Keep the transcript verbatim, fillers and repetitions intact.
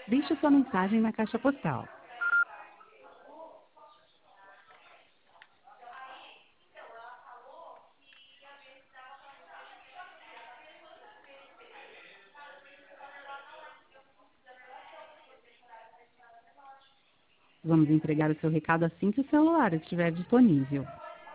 Deixe sua mensagem na caixa postal. Vamos entregar o seu recado assim que o celular estiver disponível.